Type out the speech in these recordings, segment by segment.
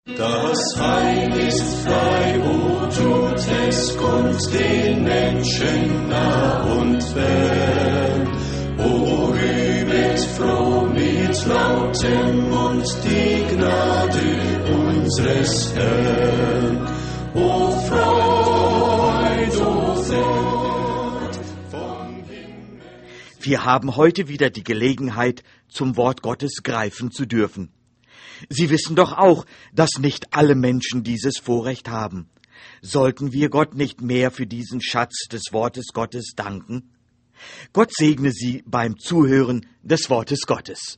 Das Heil ist frei, o tut es, kommt den Menschen nah und fern. O rühmet froh mit lautem Mund die Gnade unseres Herrn. O Freud vom Himmel. Wir haben heute wieder die Gelegenheit, zum Wort Gottes greifen zu dürfen. Sie wissen doch auch, dass nicht alle Menschen dieses Vorrecht haben. Sollten wir Gott nicht mehr für diesen Schatz des Wortes Gottes danken? Gott segne Sie beim Zuhören des Wortes Gottes.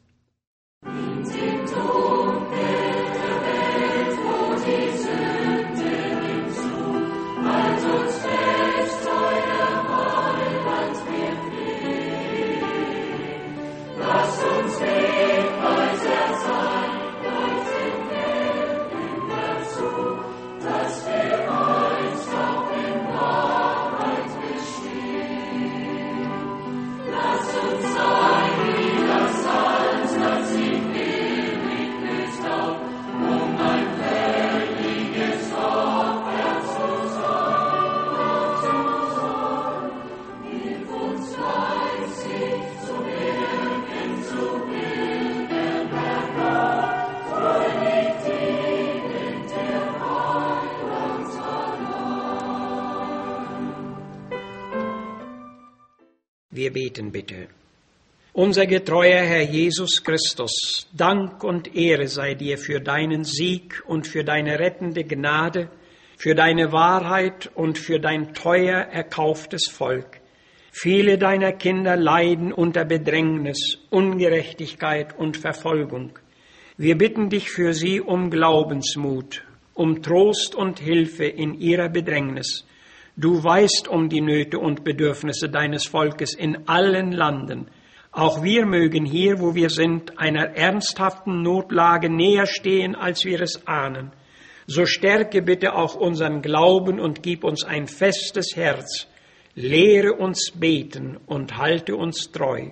Wir beten bitte. Unser getreuer Herr Jesus Christus, Dank und Ehre sei dir für deinen Sieg und für deine rettende Gnade, für deine Wahrheit und für dein teuer erkauftes Volk. Viele deiner Kinder leiden unter Bedrängnis, Ungerechtigkeit und Verfolgung. Wir bitten dich für sie um Glaubensmut, um Trost und Hilfe in ihrer Bedrängnis. Du weißt um die Nöte und Bedürfnisse deines Volkes in allen Landen. Auch wir mögen hier, wo wir sind, einer ernsthaften Notlage näher stehen, als wir es ahnen. So stärke bitte auch unseren Glauben und gib uns ein festes Herz. Lehre uns beten und halte uns treu.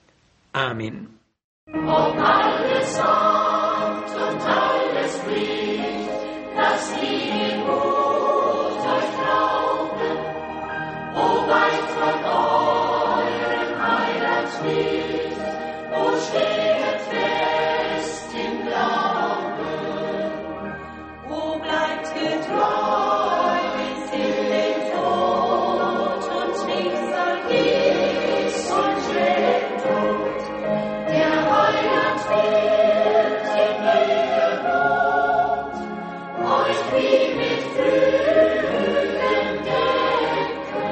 Amen. Ob alles sanft und alles bricht, das liebe Mut euch glauben, o weit von eurem Heilandslicht, o stehet fest im Glauben, o bleibt getreu bis in den Tod und nichts vergisst und Rettung. Der Heiland wird in jeder Not euch wie mit Flügeln decken.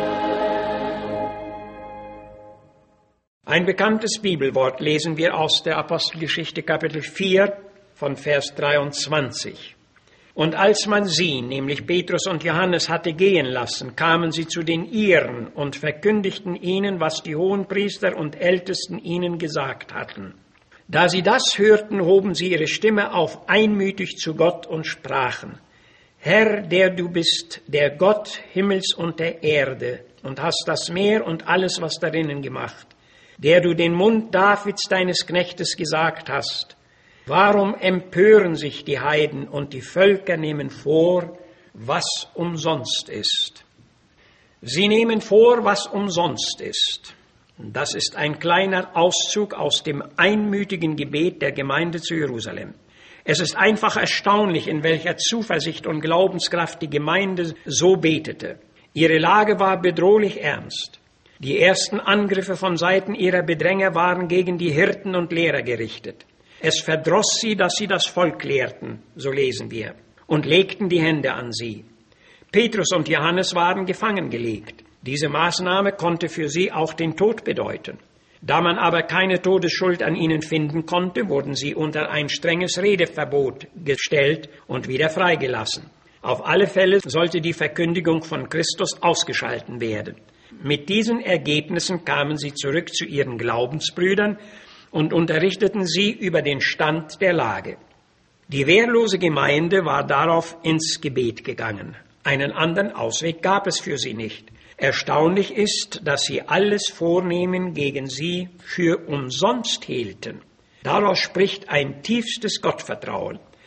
Ein bekanntes Bibelwort lesen wir aus der Apostelgeschichte Kapitel 4 von Vers 23. Und als man sie, nämlich Petrus und Johannes, hatte gehen lassen, kamen sie zu den ihren und verkündigten ihnen, was die Hohenpriester und Ältesten ihnen gesagt hatten. Da sie das hörten, hoben sie ihre Stimme auf einmütig zu Gott und sprachen: Herr, der du bist, der Gott Himmels und der Erde, und hast das Meer und alles, was darinnen gemacht, der du den Mund Davids deines Knechtes gesagt hast. Warum empören sich die Heiden und die Völker nehmen vor, was umsonst ist? Sie nehmen vor, was umsonst ist. Das ist ein kleiner Auszug aus dem einmütigen Gebet der Gemeinde zu Jerusalem. Es ist einfach erstaunlich, in welcher Zuversicht und Glaubenskraft die Gemeinde so betete. Ihre Lage war bedrohlich ernst. Die ersten Angriffe von Seiten ihrer Bedränger waren gegen die Hirten und Lehrer gerichtet. Es verdross sie, dass sie das Volk lehrten, so lesen wir, und legten die Hände an sie. Petrus und Johannes waren gefangen gelegt. Diese Maßnahme konnte für sie auch den Tod bedeuten. Da man aber keine Todesschuld an ihnen finden konnte, wurden sie unter ein strenges Redeverbot gestellt und wieder freigelassen. Auf alle Fälle sollte die Verkündigung von Christus ausgeschalten werden. Mit diesen Ergebnissen kamen sie zurück zu ihren Glaubensbrüdern und unterrichteten sie über den Stand der Lage. Die wehrlose Gemeinde war darauf ins Gebet gegangen. Einen anderen Ausweg gab es für sie nicht. Erstaunlich ist, dass sie alles Vornehmen gegen sie für umsonst hielten. Daraus spricht ein tiefstes Gottvertrauen.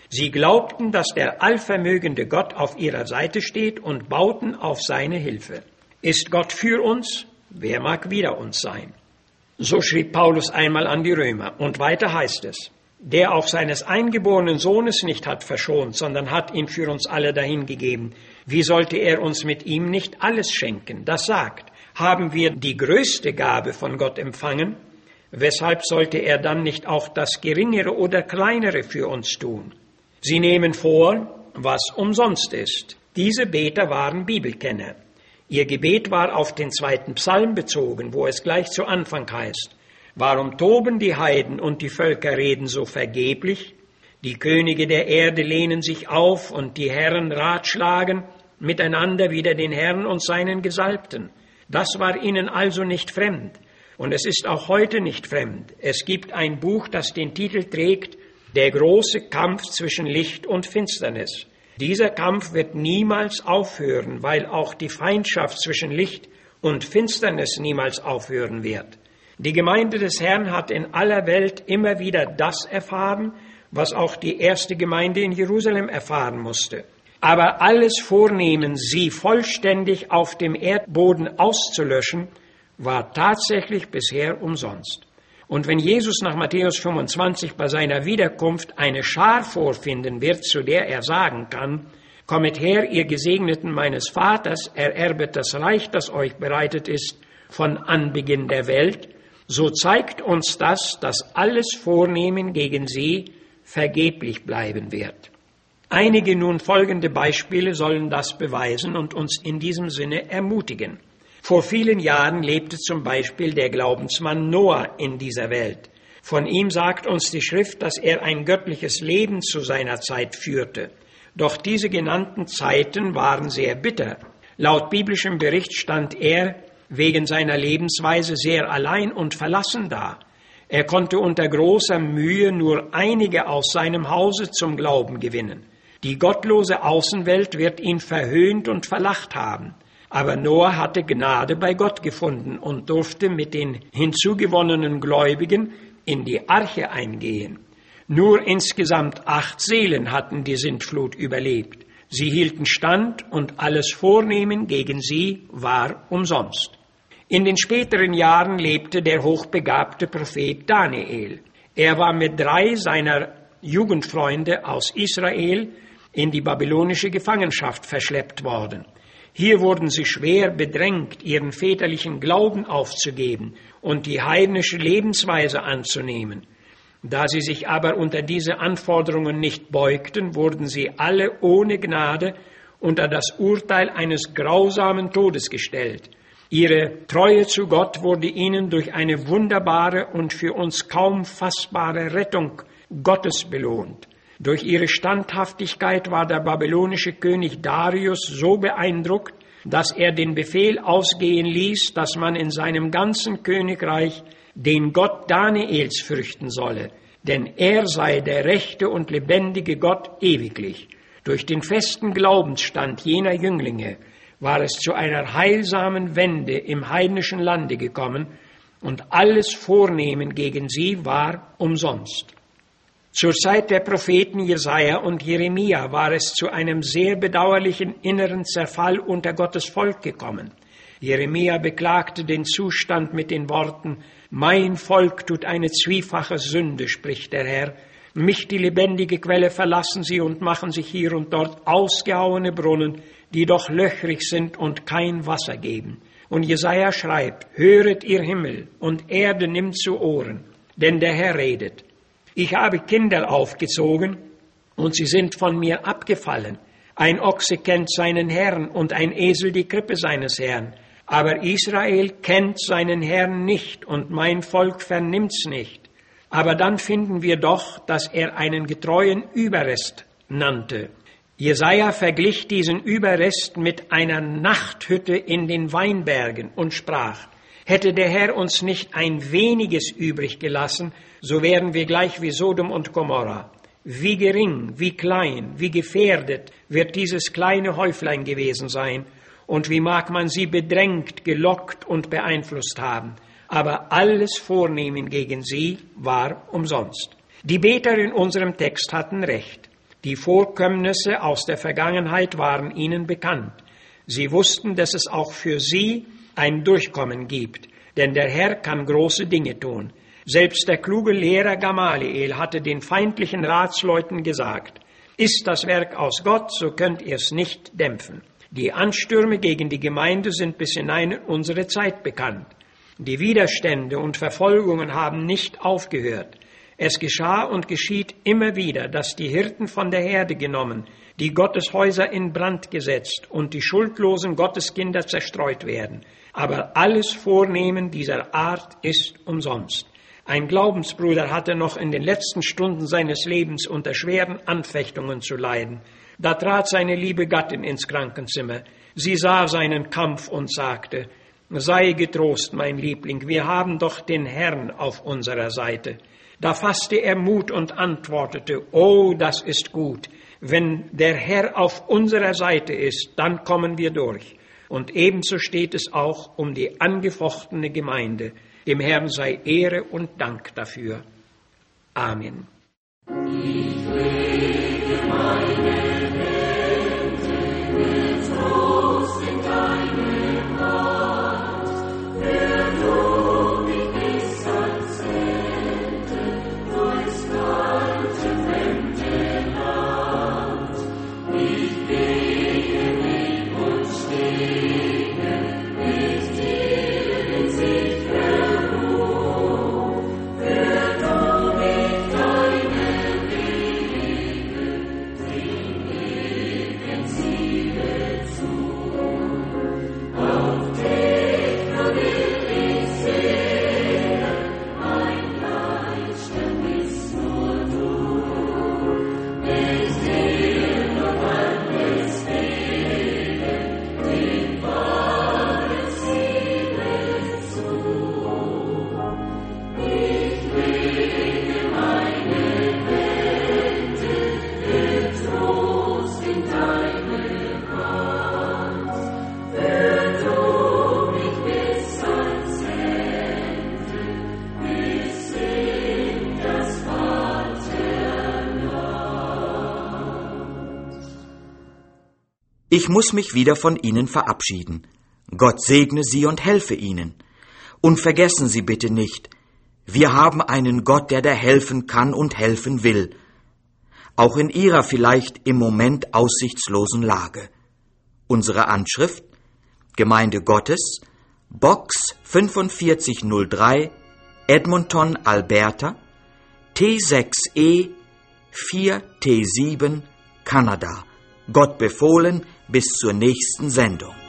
Sie glaubten, dass der allvermögende Gott auf ihrer Seite steht und bauten auf seine Hilfe. Ist Gott für uns? Wer mag wider uns sein? So schrieb Paulus einmal an die Römer. Und weiter heißt es, der auch seines eingeborenen Sohnes nicht hat verschont, sondern hat ihn für uns alle dahingegeben. Wie sollte er uns mit ihm nicht alles schenken? Das sagt, haben wir die größte Gabe von Gott empfangen? Weshalb sollte er dann nicht auch das Geringere oder Kleinere für uns tun? Sie nehmen vor, was umsonst ist. Diese Beter waren Bibelkenner. Ihr Gebet war auf den 2. Psalm bezogen, wo es gleich zu Anfang heißt, warum toben die Heiden und die Völker reden so vergeblich? Die Könige der Erde lehnen sich auf und die Herren ratschlagen miteinander wider den Herrn und seinen Gesalbten. Das war ihnen also nicht fremd. Und es ist auch heute nicht fremd. Es gibt ein Buch, das den Titel trägt, Der große Kampf zwischen Licht und Finsternis. Dieser Kampf wird niemals aufhören, weil auch die Feindschaft zwischen Licht und Finsternis niemals aufhören wird. Die Gemeinde des Herrn hat in aller Welt immer wieder das erfahren, was auch die erste Gemeinde in Jerusalem erfahren musste. Aber alles Vornehmen, sie vollständig auf dem Erdboden auszulöschen, war tatsächlich bisher umsonst. Und wenn Jesus nach Matthäus 25 bei seiner Wiederkunft eine Schar vorfinden wird, zu der er sagen kann, kommet her, ihr Gesegneten meines Vaters, ererbet das Reich, das euch bereitet ist, von Anbeginn der Welt, so zeigt uns das, dass alles Vornehmen gegen sie vergeblich bleiben wird. Einige nun folgende Beispiele sollen das beweisen und uns in diesem Sinne ermutigen. Vor vielen Jahren lebte zum Beispiel der Glaubensmann Noah in dieser Welt. Von ihm sagt uns die Schrift, dass er ein göttliches Leben zu seiner Zeit führte. Doch diese genannten Zeiten waren sehr bitter. Laut biblischem Bericht stand er wegen seiner Lebensweise sehr allein und verlassen da. Er konnte unter großer Mühe nur einige aus seinem Hause zum Glauben gewinnen. Die gottlose Außenwelt wird ihn verhöhnt und verlacht haben. Aber Noah hatte Gnade bei Gott gefunden und durfte mit den hinzugewonnenen Gläubigen in die Arche eingehen. Nur insgesamt 8 Seelen hatten die Sintflut überlebt. Sie hielten stand und alles Vornehmen gegen sie war umsonst. In den späteren Jahren lebte der hochbegabte Prophet Daniel. Er war mit 3 seiner Jugendfreunde aus Israel in die babylonische Gefangenschaft verschleppt worden. Hier wurden sie schwer bedrängt, ihren väterlichen Glauben aufzugeben und die heidnische Lebensweise anzunehmen. Da sie sich aber unter diese Anforderungen nicht beugten, wurden sie alle ohne Gnade unter das Urteil eines grausamen Todes gestellt. Ihre Treue zu Gott wurde ihnen durch eine wunderbare und für uns kaum fassbare Rettung Gottes belohnt. Durch ihre Standhaftigkeit war der babylonische König Darius so beeindruckt, dass er den Befehl ausgehen ließ, dass man in seinem ganzen Königreich den Gott Daniels fürchten solle, denn er sei der rechte und lebendige Gott ewiglich. Durch den festen Glaubensstand jener Jünglinge war es zu einer heilsamen Wende im heidnischen Lande gekommen und alles Vornehmen gegen sie war umsonst. Zur Zeit der Propheten Jesaja und Jeremia war es zu einem sehr bedauerlichen inneren Zerfall unter Gottes Volk gekommen. Jeremia beklagte den Zustand mit den Worten, mein Volk tut eine zwiefache Sünde, spricht der Herr. Mich, die lebendige Quelle, verlassen sie und machen sich hier und dort ausgehauene Brunnen, die doch löchrig sind und kein Wasser geben. Und Jesaja schreibt, höret ihr Himmel und Erde nimmt zu Ohren, denn der Herr redet. Ich habe Kinder aufgezogen, und sie sind von mir abgefallen. Ein Ochse kennt seinen Herrn und ein Esel die Krippe seines Herrn. Aber Israel kennt seinen Herrn nicht und mein Volk vernimmt's nicht. Aber dann finden wir doch, dass er einen getreuen Überrest nannte. Jesaja verglich diesen Überrest mit einer Nachthütte in den Weinbergen und sprach, hätte der Herr uns nicht ein weniges übrig gelassen, so wären wir gleich wie Sodom und Gomorra. Wie gering, wie klein, wie gefährdet wird dieses kleine Häuflein gewesen sein, und wie mag man sie bedrängt, gelockt und beeinflusst haben. Aber alles Vornehmen gegen sie war umsonst. Die Beter in unserem Text hatten recht. Die Vorkommnisse aus der Vergangenheit waren ihnen bekannt. Sie wussten, dass es auch für sie ein Durchkommen gibt, denn der Herr kann große Dinge tun. Selbst der kluge Lehrer Gamaliel hatte den feindlichen Ratsleuten gesagt, ist das Werk aus Gott, so könnt ihr es nicht dämpfen. Die Anstürme gegen die Gemeinde sind bis hinein in unsere Zeit bekannt. Die Widerstände und Verfolgungen haben nicht aufgehört. Es geschah und geschieht immer wieder, dass die Hirten von der Herde genommen, die Gotteshäuser in Brand gesetzt und die schuldlosen Gotteskinder zerstreut werden. Aber alles Vornehmen dieser Art ist umsonst. Ein Glaubensbruder hatte noch in den letzten Stunden seines Lebens unter schweren Anfechtungen zu leiden. Da trat seine liebe Gattin ins Krankenzimmer. Sie sah seinen Kampf und sagte, sei getrost, mein Liebling, wir haben doch den Herrn auf unserer Seite. Da fasste er Mut und antwortete, oh, das ist gut. Wenn der Herr auf unserer Seite ist, dann kommen wir durch. Und ebenso steht es auch um die angefochtene Gemeinde. Dem Herrn sei Ehre und Dank dafür. Amen. Ich lege meine Hände mit Trost in deine Hand, für du mich bis ans Ende durchs kalte, fremde Land. Ich gehe, lieb und stehe mit dir in sicherer Ruhe, für du mich deine Ich muss mich wieder von Ihnen verabschieden. Gott segne Sie und helfe Ihnen. Und vergessen Sie bitte nicht, wir haben einen Gott, der helfen kann und helfen will. Auch in Ihrer vielleicht im Moment aussichtslosen Lage. Unsere Anschrift: Gemeinde Gottes, Box 4503, Edmonton, Alberta, T6E 4T7, Kanada. Gott befohlen, bis zur nächsten Sendung.